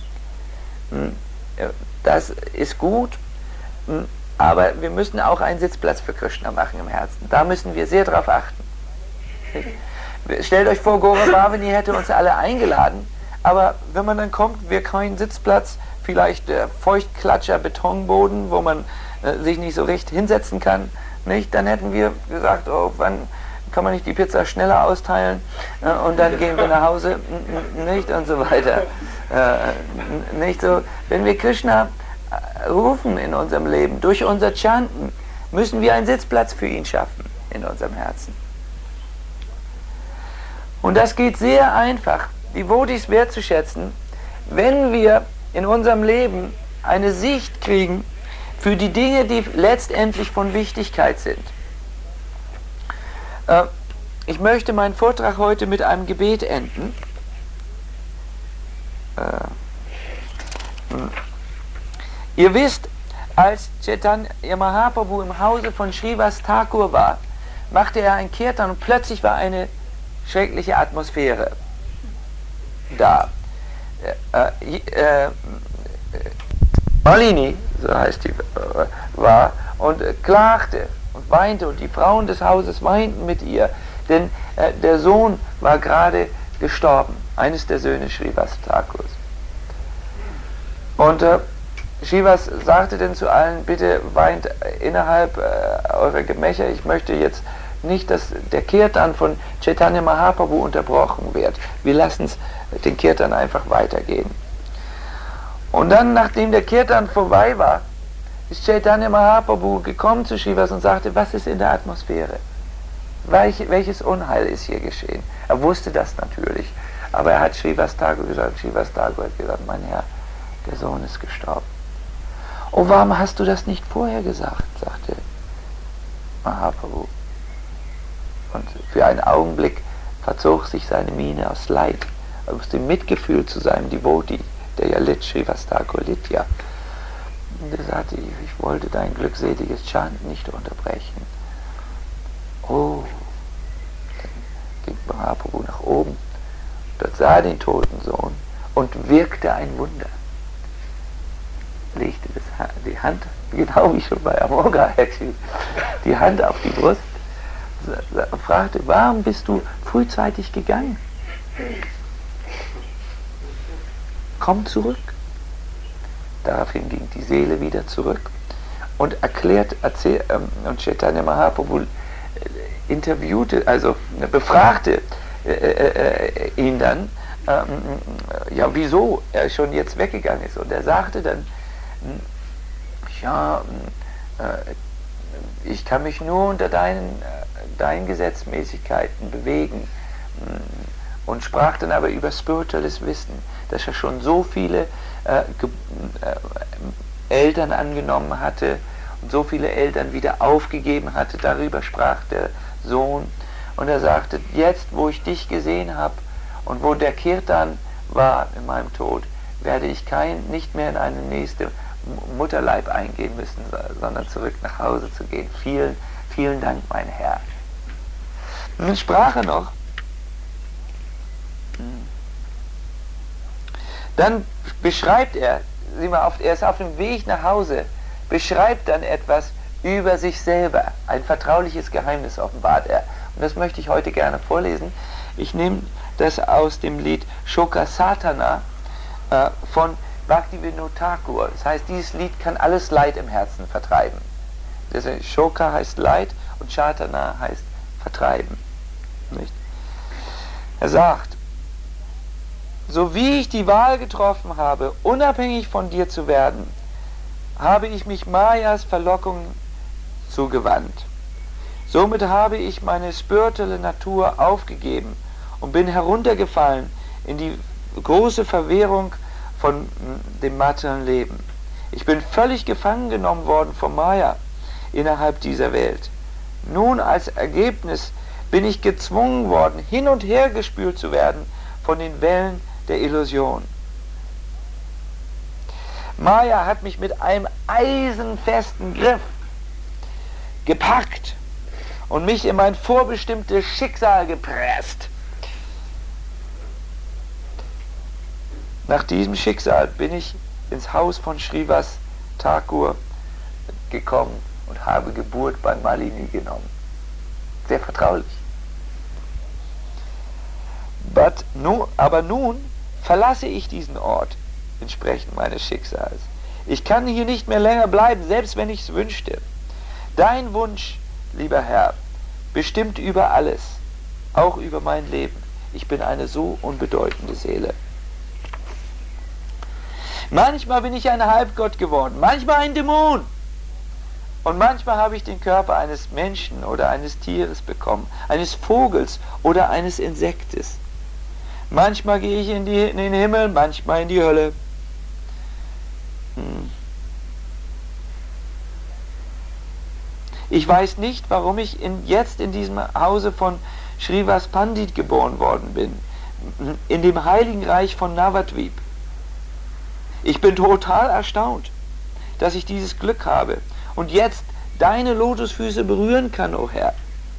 Das ist gut, aber wir müssen auch einen Sitzplatz für Krishna machen im Herzen. Da müssen wir sehr drauf achten. Stellt euch vor, Gaurabhavani hätte uns alle eingeladen, aber wenn man dann kommt, wir keinen Sitzplatz, vielleicht der Feuchtklatscher Betonboden, wo man äh, sich nicht so recht hinsetzen kann, nicht? Dann hätten wir gesagt, oh, wann kann man nicht die Pizza schneller austeilen äh, und dann gehen wir nach Hause, nicht? Und so weiter. Äh, nicht so. Wenn wir Krishna rufen in unserem Leben, durch unser Chanten, müssen wir einen Sitzplatz für ihn schaffen in unserem Herzen. Und das geht sehr einfach, die Devotis wertzuschätzen, wenn wir in unserem Leben eine Sicht kriegen für die Dinge, die letztendlich von Wichtigkeit sind. Äh, ich möchte meinen Vortrag heute mit einem Gebet enden. Äh, ihr wisst, als Chaitanya Mahaprabhu im Hause von Srivas Thakur war, machte er ein Kirtan und plötzlich war eine schreckliche Atmosphäre da. Äh, äh, äh, Malini, so heißt die, äh, war und äh, klagte und weinte und die Frauen des Hauses weinten mit ihr, denn äh, der Sohn war gerade gestorben. eines der Söhne Srivas Thakurs. Und äh, Srivas sagte denn zu allen, bitte weint innerhalb äh, eurer Gemächer, ich möchte jetzt nicht, dass der Kirtan von Chaitanya Mahaprabhu unterbrochen wird. Wir lassen den Kirtan einfach weitergehen. Und dann, nachdem der Kirtan vorbei war, ist Chaitanya Mahaprabhu gekommen zu Srivas und sagte, was ist in der Atmosphäre? Welch, welches Unheil ist hier geschehen? Er wusste das natürlich, aber er hat Srivas Thakur gesagt, Srivas Thakur hat gesagt, mein Herr, der Sohn ist gestorben. Oh, warum hast du das nicht vorher gesagt, sagte Mahaprabhu. Und für einen Augenblick verzog sich seine Miene aus Leid, aus dem Mitgefühl zu seinem Devotee, der ja litt, Srivas Thakur litt ja. Und er sagte, ich wollte dein glückseliges Chant nicht unterbrechen. Oh, dann ging Mahaprabhu nach oben, dort sah er den toten Sohn und wirkte ein Wunder. Legte das, die Hand, genau wie schon bei Amoga, die Hand auf die Brust und fragte, warum bist du frühzeitig gegangen? Komm zurück. Daraufhin ging die Seele wieder zurück und erklärt, erzähl, ähm, und Chaitanya Mahaprabhu äh, interviewte, also äh, befragte äh, äh, ihn dann, ähm, ja, wieso er schon jetzt weggegangen ist. Und er sagte dann, ja, äh, ich kann mich nur unter deinen, äh, deinen Gesetzmäßigkeiten bewegen, und sprach dann aber über spirituelles Wissen, dass er schon so viele äh, äh, Eltern angenommen hatte und so viele Eltern wieder aufgegeben hatte. Darüber sprach der Sohn. Und er sagte, jetzt, wo ich dich gesehen habe und wo der Kirtan war in meinem Tod, werde ich kein, nicht mehr in eine nächste Mutterleib eingehen müssen, sondern zurück nach Hause zu gehen. Vielen, vielen Dank, mein Herr. Und dann sprach er noch, dann beschreibt er, sieh mal, er ist auf dem Weg nach Hause, beschreibt dann etwas über sich selber. Ein vertrauliches Geheimnis offenbart er. Und das möchte ich heute gerne vorlesen. Ich nehme das aus dem Lied Shoka Satana äh, von Bhaktivinoda Thakur. Das heißt, dieses Lied kann alles Leid im Herzen vertreiben. Das heißt, Shoka heißt Leid und Satana heißt vertreiben. Nicht? Er sagt, so wie ich die Wahl getroffen habe, unabhängig von dir zu werden, habe ich mich Mayas Verlockung zugewandt. Somit habe ich meine spirituelle Natur aufgegeben und bin heruntergefallen in die große Verwirrung von dem materiellen Leben. Ich bin völlig gefangen genommen worden von Maya innerhalb dieser Welt. Nun als Ergebnis bin ich gezwungen worden, hin und her gespült zu werden von den Wellen der Illusion. Maya hat mich mit einem eisenfesten Griff gepackt und mich in mein vorbestimmtes Schicksal gepresst. Nach diesem Schicksal bin ich ins Haus von Srivas Thakur gekommen und habe Geburt bei Malini genommen. Sehr vertraulich. But, nu, aber nun verlasse ich diesen Ort entsprechend meines Schicksals. Ich kann hier nicht mehr länger bleiben, selbst wenn ich es wünschte. Dein Wunsch, lieber Herr, bestimmt über alles, auch über mein Leben. Ich bin eine so unbedeutende Seele. Manchmal bin ich ein Halbgott geworden, manchmal ein Dämon. Und manchmal habe ich den Körper eines Menschen oder eines Tieres bekommen, eines Vogels oder eines Insektes. Manchmal gehe ich in, die, in den Himmel, manchmal in die Hölle. Hm. Ich weiß nicht, warum ich in, jetzt in diesem Hause von Srivas Pandit geboren worden bin, in dem heiligen Reich von Navadvip. Ich bin total erstaunt, dass ich dieses Glück habe und jetzt deine Lotusfüße berühren kann, o Herr.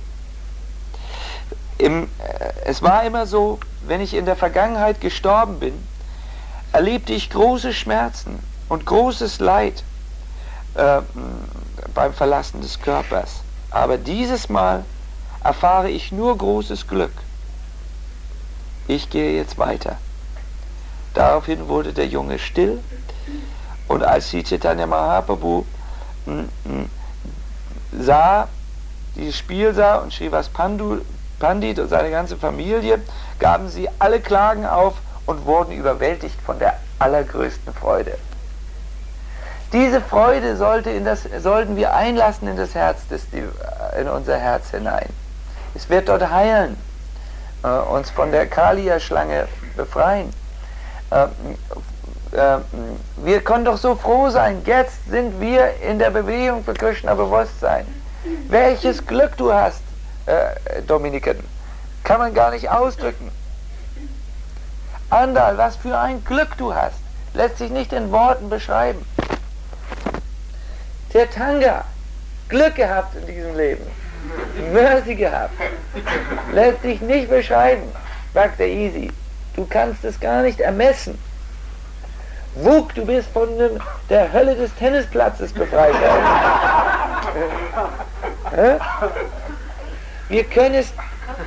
Im, äh, es war immer so, wenn ich in der Vergangenheit gestorben bin, erlebte ich große Schmerzen und großes Leid äh, beim Verlassen des Körpers. Aber dieses Mal erfahre ich nur großes Glück. ich gehe jetzt weiter. Daraufhin wurde der Junge still, und als Sri Chaitanya Mahaprabhu m, m, sah, dieses Spiel sah, und Srivas Pandu, Pandit und seine ganze Familie, gaben sie alle Klagen auf und wurden überwältigt von der allergrößten Freude. Diese Freude sollte in das, sollten wir einlassen in das Herz, des, in unser Herz hinein. Es wird dort heilen, äh, uns von der Kaliya-Schlange befreien. Äh, äh, wir können doch so froh sein, jetzt sind wir in der Bewegung für Krishna-Bewusstsein. Welches Glück du hast, äh, Dominiken, kann man gar nicht ausdrücken. Andal, was für ein Glück du hast, lässt sich nicht in Worten beschreiben. Tirthanga, Glück gehabt in diesem Leben, Mercy gehabt, lässt sich nicht beschreiben. Sagt der Easy, du kannst es gar nicht ermessen. Wug, du bist von dem, der Hölle des Tennisplatzes befreit worden. Wir können es,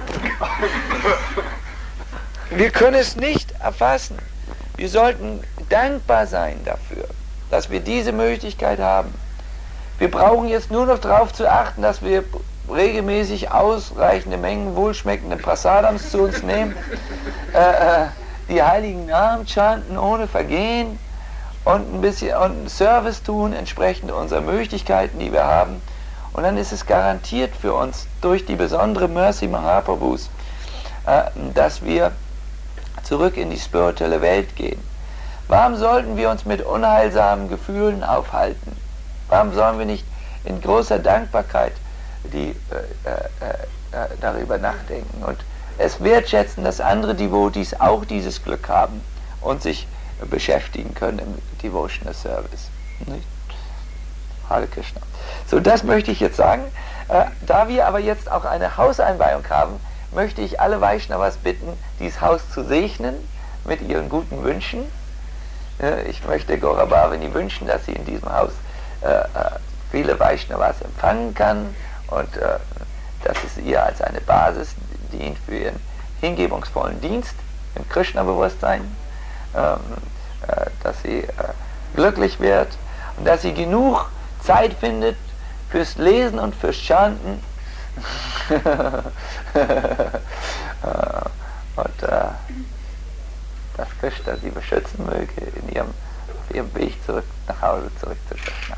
wir können es nicht erfassen. Wir sollten dankbar sein dafür, dass wir diese Möglichkeit haben. Wir brauchen jetzt nur noch darauf zu achten, dass wir regelmäßig ausreichende Mengen wohlschmeckenden Prasadams zu uns nehmen, äh, die heiligen Namen chanten ohne Vergehen und ein bisschen und Service tun, entsprechend unserer Möglichkeiten, die wir haben. Und dann ist es garantiert für uns, durch die besondere Mercy Mahaprabhus, äh, dass wir zurück in die spirituelle Welt gehen. Warum sollten wir uns mit unheilsamen Gefühlen aufhalten? Warum sollen wir nicht in großer Dankbarkeit die, äh, äh, äh, darüber nachdenken und es wertschätzen, dass andere Devotees auch dieses Glück haben und sich äh, beschäftigen können im Devotional Service. Nicht? Hare Krishna. So, das möchte ich jetzt sagen. Äh, da wir aber jetzt auch eine Hauseinweihung haben, möchte ich alle Vaishnavas bitten, dieses Haus zu segnen mit ihren guten Wünschen. Äh, ich möchte Gaura Bhavini wünschen, dass sie in diesem Haus äh, viele Vaishnavas empfangen kann und äh, dass es ihr als eine Basis dient für ihren hingebungsvollen Dienst im Krishna-Bewusstsein, ähm, äh, dass sie äh, glücklich wird und dass sie genug Zeit findet fürs Lesen und fürs Chanten und äh, dass Krishna sie beschützen möge in ihrem, auf ihrem Weg zurück nach Hause, zurück zu Krishna.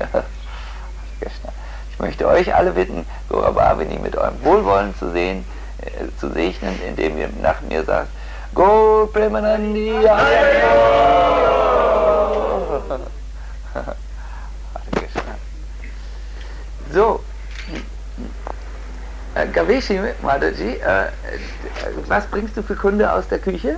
Ich möchte euch alle bitten, Gaura Bhavini mit eurem Wohlwollen zu sehen, äh, zu segnen, indem ihr nach mir sagt, Gaur Premanandi So, äh, Gaveshi Mataji, äh, äh, was bringst du für Kunde aus der Küche?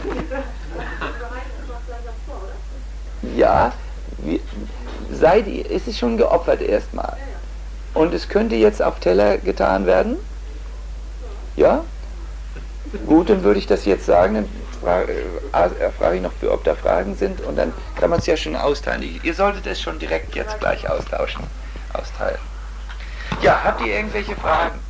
Ja, wie, seid ihr, ist es schon geopfert erstmal. Und es könnte jetzt auf Teller getan werden? Ja? Gut, dann würde ich das jetzt sagen, dann frage, äh, frage ich noch, für, ob da Fragen sind und dann kann man es ja schon austeilen. Ihr solltet es schon direkt jetzt gleich austauschen, austeilen. Ja, habt ihr irgendwelche Fragen?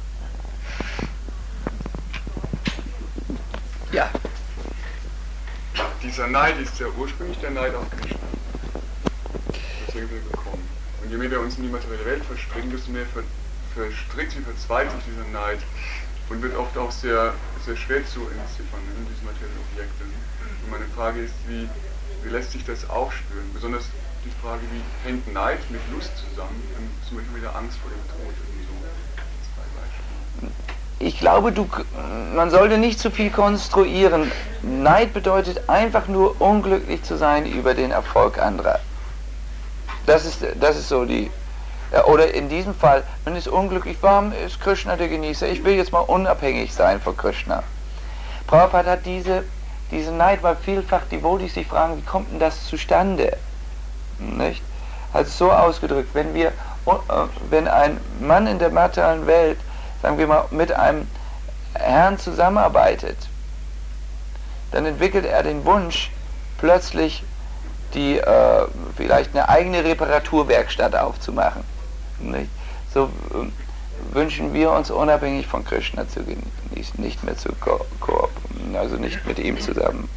Ja. Dieser Neid ist ja ursprünglich der Neid auf Krishna. Deswegen wir bekommen. Und je mehr wir uns in die materielle Welt verstricken, desto mehr ver verstrickt sich, verzweigt sich dieser Neid und wird oft auch sehr, sehr schwer zu entziffern, ne, diese materiellen Objekte. Und meine Frage ist, wie, wie lässt sich das aufspüren? Besonders die Frage, wie hängt Neid mit Lust zusammen und zum Beispiel wieder Angst vor dem Tod und so. Zwei Beispiele. Ich glaube, du, man sollte nicht zu viel konstruieren. Neid bedeutet einfach nur unglücklich zu sein über den Erfolg anderer. Das ist, das ist so die, oder in diesem Fall, man ist unglücklich, warum ist Krishna der Genießer? Ich will jetzt mal unabhängig sein von Krishna. Prabhupada hat diese, diese Neid, weil vielfach die Devotees sich fragen, wie kommt denn das zustande? Nicht? Hat es so ausgedrückt, wenn wir, wenn ein Mann in der materiellen Welt, sagen wir mal, mit einem Herrn zusammenarbeitet, dann entwickelt er den Wunsch, plötzlich die, äh, vielleicht eine eigene Reparaturwerkstatt aufzumachen. Nicht? So äh, wünschen wir uns unabhängig von Krishna zu genießen, nicht mehr zu ko ko also nicht mit ihm zusammen.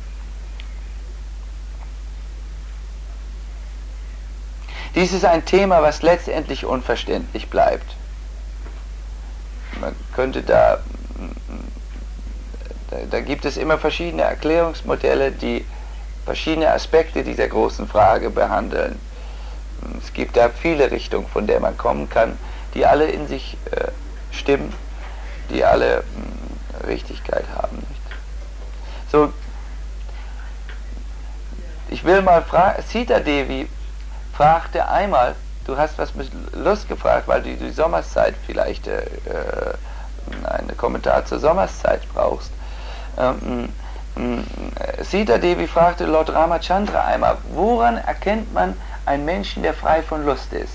Dies ist ein Thema, was letztendlich unverständlich bleibt. Man könnte da, da, da gibt es immer verschiedene Erklärungsmodelle, die verschiedene Aspekte dieser großen Frage behandeln. Es gibt da viele Richtungen, von der man kommen kann, die alle in sich äh, stimmen, die alle mh, Richtigkeit haben. Nicht? So, ich will mal fragen, Sita Devi fragte einmal, du hast was mit Lust gefragt, weil du die Sommerszeit vielleicht äh, einen Kommentar zur Sommerszeit brauchst. Ähm, äh, Sita Devi fragte Lord Ramachandra einmal, woran erkennt man einen Menschen, der frei von Lust ist?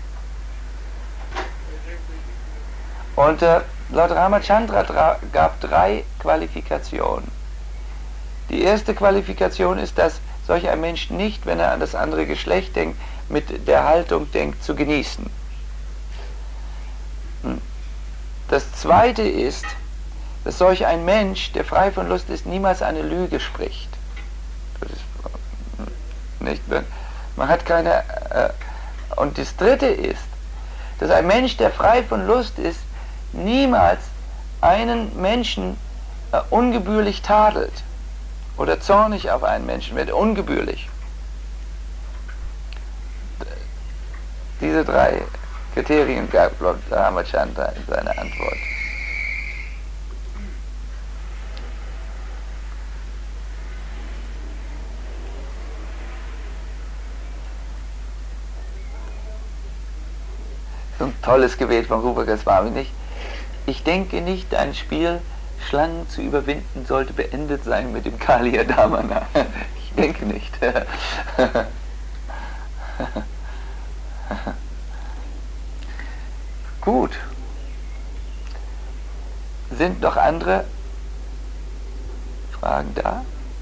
Und äh, Lord Ramachandra gab drei Qualifikationen. Die erste Qualifikation ist, dass solch ein Mensch nicht, wenn er an das andere Geschlecht denkt, mit der Haltung denkt, zu genießen. Das zweite ist, dass solch ein Mensch, der frei von Lust ist, niemals eine Lüge spricht. Das ist nicht, man hat keine... Äh, und das dritte ist, dass ein Mensch, der frei von Lust ist, niemals einen Menschen äh, ungebührlich tadelt oder zornig auf einen Menschen wird, ungebührlich. Diese drei Kriterien gab Lord Ramachandra in seiner Antwort. So ein tolles Gebet von Rupa Goswami, nicht? Ich denke nicht, ein Spiel Schlangen zu überwinden sollte beendet sein mit dem Kaliya Damana. Ich denke nicht. Gut. Sind noch andere Fragen da?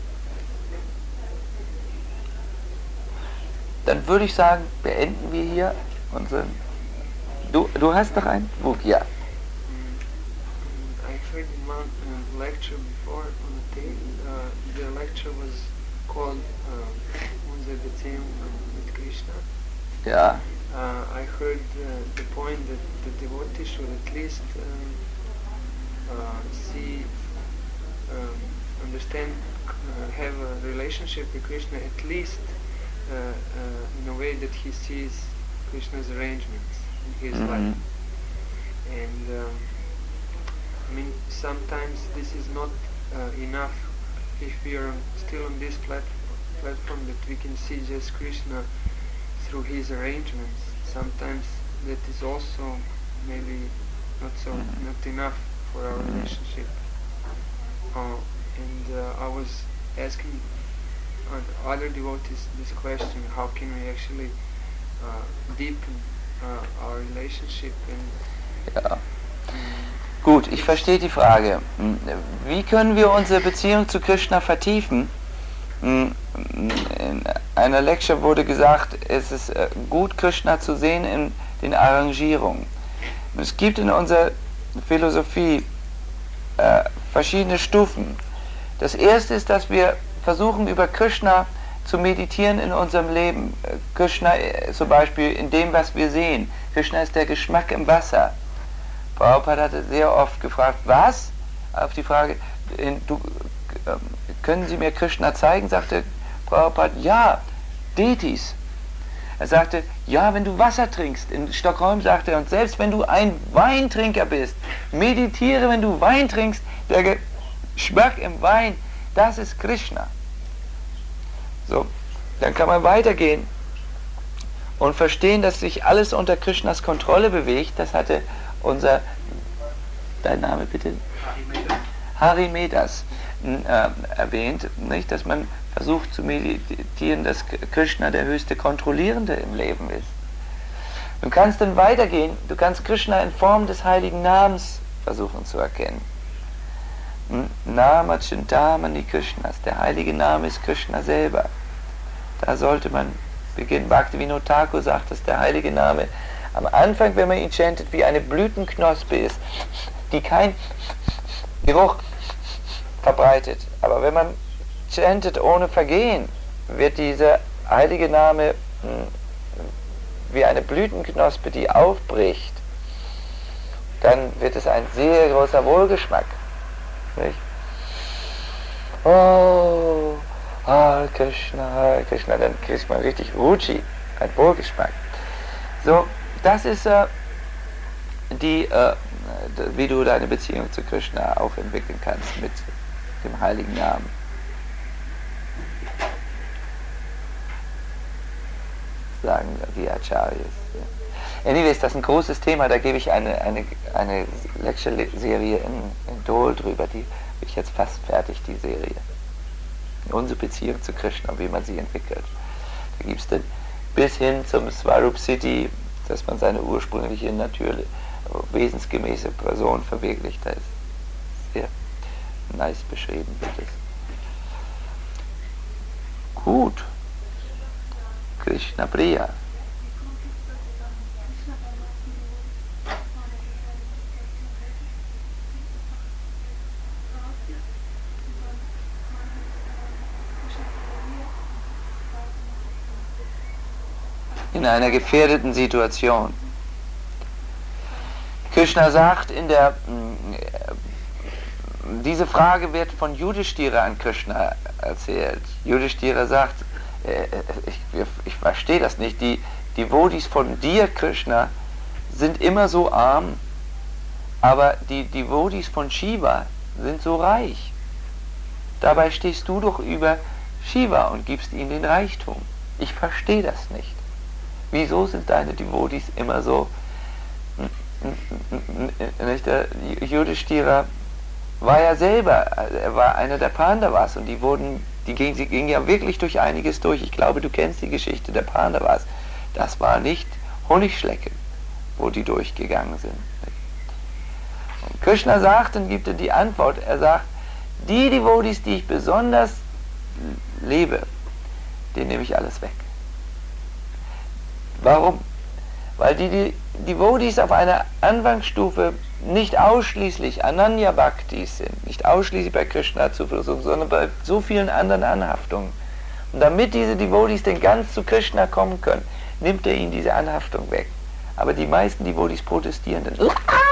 Dann würde ich sagen, beenden wir hier unseren... Du, du hast noch ein Buch, ja. I heard one uh, lecture before on the tape. Uh, the lecture was called Unser Beziehung mit Krishna. Ja. Uh, I heard uh, the point that the devotee should at least um, uh, see, um, understand, uh, have a relationship with Krishna at least uh, uh, in a way that he sees Krishna's arrangements in his mm-hmm. life. And um, I mean, sometimes this is not uh, enough if we are still on this plat platform that we can see just Krishna through his arrangements. Sometimes that is also maybe not so mm-hmm. not enough for our mm-hmm. relationship. Uh, and uh, I was asking uh, other devotees this question: how can we actually uh, deepen uh, our relationship? And ja. Gut, ich verstehe die Frage. Wie können wir unsere Beziehung zu Krishna vertiefen? In einer Lecture wurde gesagt, es ist gut, Krishna zu sehen in den Arrangierungen. Es gibt in unserer Philosophie äh, verschiedene Stufen. Das erste ist, dass wir versuchen, über Krishna zu meditieren in unserem Leben. Krishna zum Beispiel in dem, was wir sehen. Krishna ist der Geschmack im Wasser. Prabhupada hatte sehr oft gefragt, was? Auf die Frage, du, äh, können Sie mir Krishna zeigen? Sagte Prabhupada, ja, Detis. Er sagte, ja, wenn du Wasser trinkst. In Stockholm sagte er, und selbst wenn du ein Weintrinker bist, meditiere, wenn du Wein trinkst, der Geschmack im Wein, das ist Krishna. So, dann kann man weitergehen und verstehen, dass sich alles unter Krishnas Kontrolle bewegt. Das hatte unser, dein Name bitte? Hari Medas äh, erwähnt, nicht? Dass man versucht zu meditieren, dass Krishna der höchste Kontrollierende im Leben ist. Du kannst dann weitergehen, du kannst Krishna in Form des heiligen Namens versuchen zu erkennen. Nama Chintamani Krishnas, der heilige Name ist Krishna selber. Da sollte man beginnen. Bhaktivinoda Thakur sagt, dass der heilige Name am Anfang, wenn man ihn chantet, wie eine Blütenknospe ist, die keinen Geruch verbreitet. Aber wenn man chantet ohne Vergehen, wird dieser heilige Name mh, wie eine Blütenknospe, die aufbricht, dann wird es ein sehr großer Wohlgeschmack. Nicht? Oh, Hare Krishna, Hare Krishna, dann kriegt man richtig Ruchi, ein Wohlgeschmack. So, das ist äh, die, äh, wie du deine Beziehung zu Krishna auch entwickeln kannst mit dem heiligen Namen. Sagen die Acharyas. Anyways, das ist ein großes Thema, da gebe ich eine, eine, eine Lecture-Serie in, in Dole drüber, die bin ich jetzt fast fertig, die Serie. Unsere Beziehung zu Krishna, wie man sie entwickelt. Da gibt es dann bis hin zum Swarup Siddhi, dass man seine ursprüngliche, natürliche, wesensgemäße Person verwirklicht. Da ist sehr nice beschrieben wird es. Gut. Krishna Priya. In einer gefährdeten Situation. Krishna sagt in der, diese Frage wird von Yudhishthira an Krishna erzählt. Yudhishthira sagt, äh, ich, ich verstehe das nicht, die Devotis von dir, Krishna, sind immer so arm, aber die Devotis von Shiva sind so reich. Dabei stehst du doch über Shiva und gibst ihm den Reichtum. Ich verstehe das nicht. Wieso sind deine Devotis immer so? Nicht? Der Yudhishthira war ja selber, er war einer der Pandavas und die wurden, die gingen, sie gingen ja wirklich durch einiges durch. Ich glaube, du kennst die Geschichte der Pandavas. Das war nicht Honigschlecken, wo die durchgegangen sind. Und Krishna sagt, und gibt er die Antwort, er sagt, die Devotis, die ich besonders lebe, denen nehme ich alles weg. Warum? Weil die, die Devotis auf einer Anfangsstufe nicht ausschließlich Ananya Bhaktis sind, nicht ausschließlich bei Krishna zu versuchen, sondern bei so vielen anderen Anhaftungen. Und damit diese Devotis denn ganz zu Krishna kommen können, nimmt er ihnen diese Anhaftung weg. Aber die meisten Devotis protestieren dann.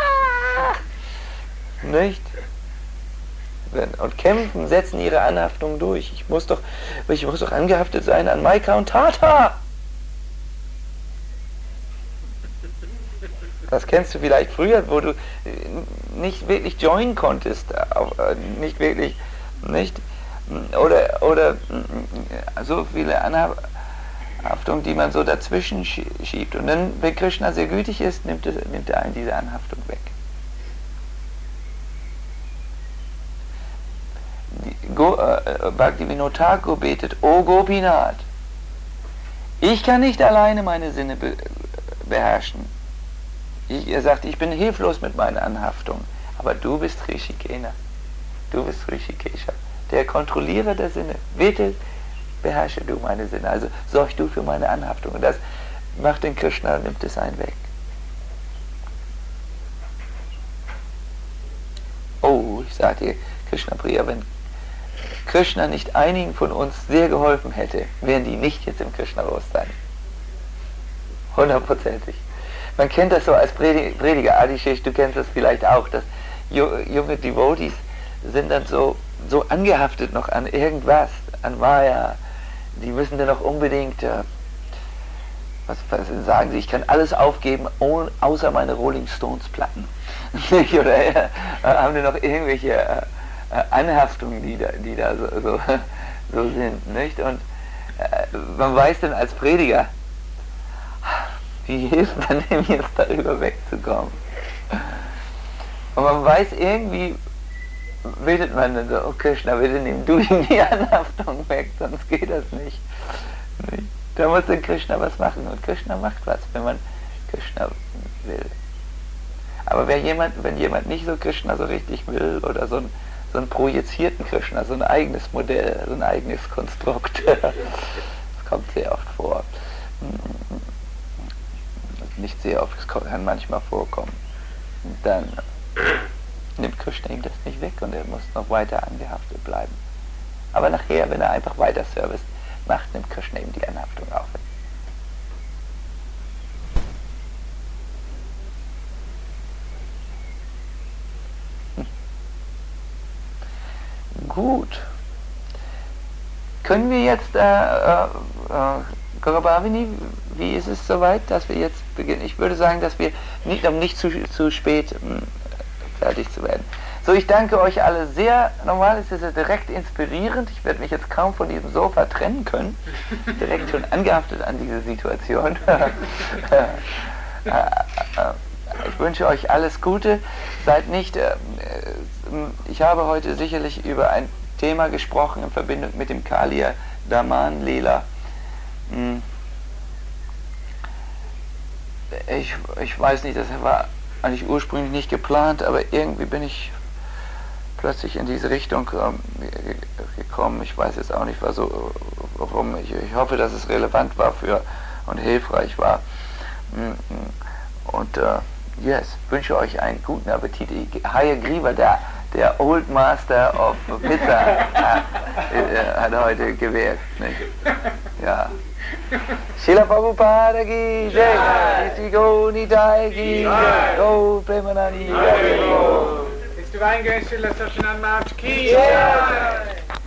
Nicht? Und kämpfen, setzen ihre Anhaftung durch. Ich muss doch, ich muss doch angehaftet sein an Maika und Tata. Das kennst du vielleicht früher, wo du nicht wirklich joinen konntest, nicht wirklich, nicht? Oder, oder so viele Anhaftungen, die man so dazwischen schiebt. Und dann, wenn Krishna sehr gütig ist, nimmt er, nimmt er einen diese Anhaftung weg. Go, äh, Bhaktivinoda Thakur betet, O Gopinath, ich kann nicht alleine meine Sinne be beherrschen. Ich, er sagt, ich bin hilflos mit meiner Anhaftung, aber du bist Rishikena, du bist Rishikesha, der Kontrollierer der Sinne. Bitte beherrsche du meine Sinne, also sorg du für meine Anhaftung. Und das macht den Krishna, nimmt es einen weg. Oh, ich sage dir, Krishna Priya, wenn Krishna nicht einigen von uns sehr geholfen hätte, wären die nicht jetzt im Krishna-Bewusstsein. Hundertprozentig. Man kennt das so als Prediger, Adishesh, du kennst das vielleicht auch, dass junge Devotees sind dann so, so angehaftet noch an irgendwas, an Maya. Die müssen dann noch unbedingt, äh, was, was sagen sie, ich kann alles aufgeben, ohne, außer meine Rolling Stones Platten. Oder äh, haben die noch irgendwelche äh, Anhaftungen, die da, die da so, so, so sind, nicht? Und äh, man weiß dann als Prediger, wie hilft man dem jetzt darüber wegzukommen? Und man weiß irgendwie, betet man dann so, oh Krishna, bitte nimm du ihm die Anhaftung weg, sonst geht das nicht. nicht? Da muss dann Krishna was machen und Krishna macht was, wenn man Krishna will. Aber wenn jemand, wenn jemand nicht so Krishna so richtig will oder so ein so einen projizierten Krishna, so ein eigenes Modell, so ein eigenes Konstrukt. Das kommt sehr oft vor. Nicht sehr oft, es kann manchmal vorkommen. Dann, nimmt Krishna ihm das nicht weg und er muss noch weiter angehaftet bleiben. Aber nachher, wenn er einfach weiter Service macht, nimmt Krishna ihm die Anhaftung auch weg. Hm. Gut. Können wir jetzt, äh, äh, äh, Gaurabhavini, wie ist es soweit, dass wir jetzt beginnen? Ich würde sagen, dass wir, nicht, um nicht zu, zu spät mh, fertig zu werden. So, ich danke euch alle sehr. Normal ist es ja direkt inspirierend. Ich werde mich jetzt kaum von diesem Sofa trennen können. Direkt schon angehaftet an diese Situation. Ich wünsche euch alles Gute. Seid nicht, äh, ich habe heute sicherlich über ein Thema gesprochen in Verbindung mit dem Kaliya Daman Lila. Ich, ich weiß nicht, das war eigentlich ursprünglich nicht geplant, aber irgendwie bin ich plötzlich in diese Richtung ähm, gekommen. Ich weiß jetzt auch nicht, was so, warum. Ich, ich hoffe, dass es relevant war für und hilfreich war. Und äh, yes, wünsche euch einen guten Appetit. Hayagriva, der, der Old Master of Pizza, äh, hat heute gewählt. Nicht? Ja. Srila Prabhupada ki jai, Iti Gaur Nitai ki jai, Gaur Premanandi Hari Bol. It's divine grace, Srila Satyananda Maharaj ki jai.